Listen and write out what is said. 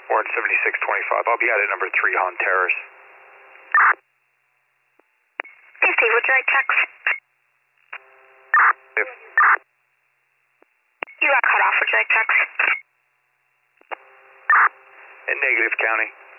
Orange 7625. I'll be out at number 3 Han Terrace. Hey, Steve, would you like text? If You got cut off. Would you like text? in negative, County.